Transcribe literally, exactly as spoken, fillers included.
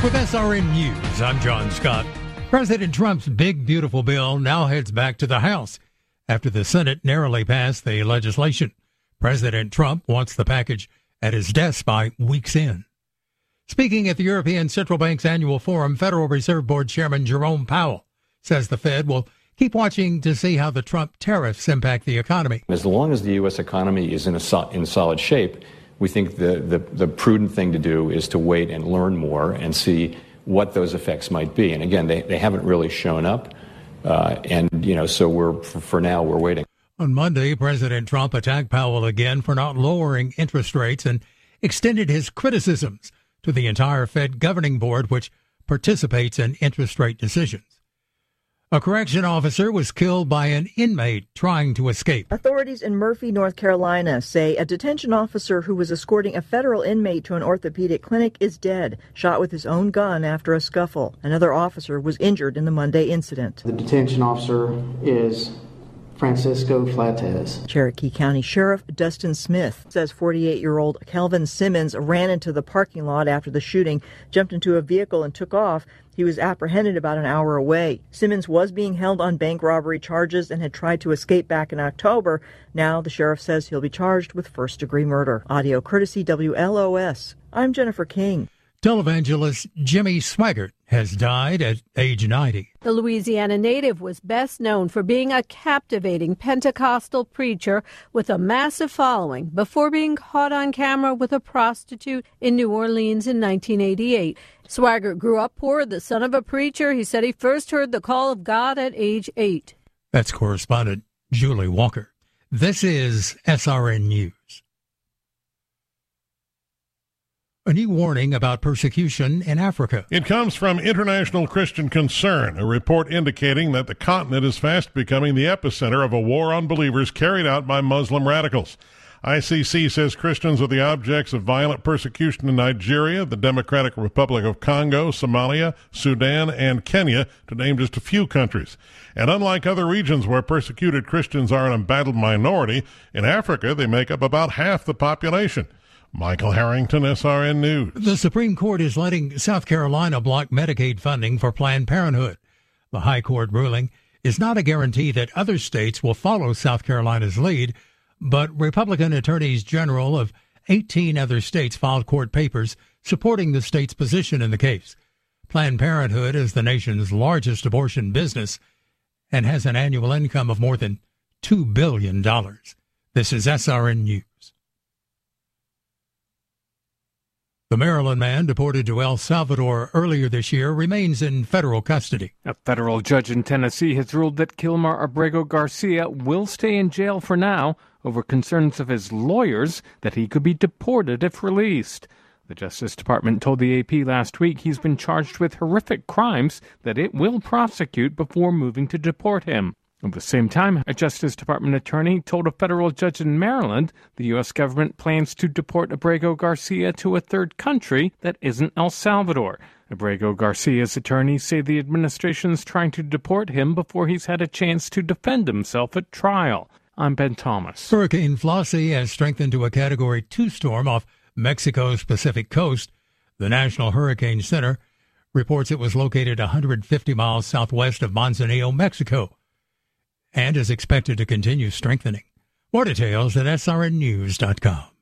With S R N News, I'm John Scott. President Trump's big, beautiful bill now heads back to the House after the Senate narrowly passed the legislation. President Trump wants the package at his desk by week's end. Speaking at the European Central Bank's annual forum, Federal Reserve Board Chairman Jerome Powell says the Fed will keep watching to see how the Trump tariffs impact the economy. As long as the U S economy is in a so- in solid shape, we think the, the, the prudent thing to do is to wait and learn more and see what those effects might be. And again, they, they haven't really shown up. Uh, and, you know, so we're, for, for now, we're waiting. On Monday, President Trump attacked Powell again for not lowering interest rates and extended his criticisms to the entire Fed governing board, which participates in interest rate decisions. A correction officer was killed by an inmate trying to escape. Authorities in Murphy, North Carolina say a detention officer who was escorting a federal inmate to an orthopedic clinic is dead, shot with his own gun after a scuffle. Another officer was injured in the Monday incident. The detention officer is Francisco Flates. Cherokee County Sheriff Dustin Smith says forty-eight-year-old Kelvin Simmons ran into the parking lot after the shooting, jumped into a vehicle and took off. He was apprehended about an hour away. Simmons was being held on bank robbery charges and had tried to escape back in October. Now the sheriff says he'll be charged with first-degree murder. Audio courtesy W L O S. I'm Jennifer King. Televangelist Jimmy Swaggart has died at age ninety. The Louisiana native was best known for being a captivating Pentecostal preacher with a massive following before being caught on camera with a prostitute in New Orleans in nineteen eighty-eight. Swaggart grew up poor, the son of a preacher. He said he first heard the call of God at age eight. That's correspondent Julie Walker. This is S R N News. A new warning about persecution in Africa. It comes from International Christian Concern, a report indicating that the continent is fast becoming the epicenter of a war on believers carried out by Muslim radicals. I C C says Christians are the objects of violent persecution in Nigeria, the Democratic Republic of Congo, Somalia, Sudan, and Kenya, to name just a few countries. And unlike other regions where persecuted Christians are an embattled minority, in Africa they make up about half the population. Michael Harrington, S R N News. The Supreme Court is letting South Carolina block Medicaid funding for Planned Parenthood. The High Court ruling is not a guarantee that other states will follow South Carolina's lead, but Republican attorneys general of eighteen other states filed court papers supporting the state's position in the case. Planned Parenthood is the nation's largest abortion business and has an annual income of more than two billion dollars. This is S R N News. The Maryland man deported to El Salvador earlier this year remains in federal custody. A federal judge in Tennessee has ruled that Kilmar Abrego Garcia will stay in jail for now over concerns of his lawyers that he could be deported if released. The Justice Department told the A P last week he's been charged with horrific crimes that it will prosecute before moving to deport him. At the same time, a Justice Department attorney told a federal judge in Maryland the U S government plans to deport Abrego Garcia to a third country that isn't El Salvador. Abrego Garcia's attorneys say the administration's trying to deport him before he's had a chance to defend himself at trial. I'm Ben Thomas. Hurricane Flossie has strengthened to a Category two storm off Mexico's Pacific coast. The National Hurricane Center reports it was located one hundred fifty miles southwest of Manzanillo, Mexico, and is expected to continue strengthening. More details at S R N news dot com.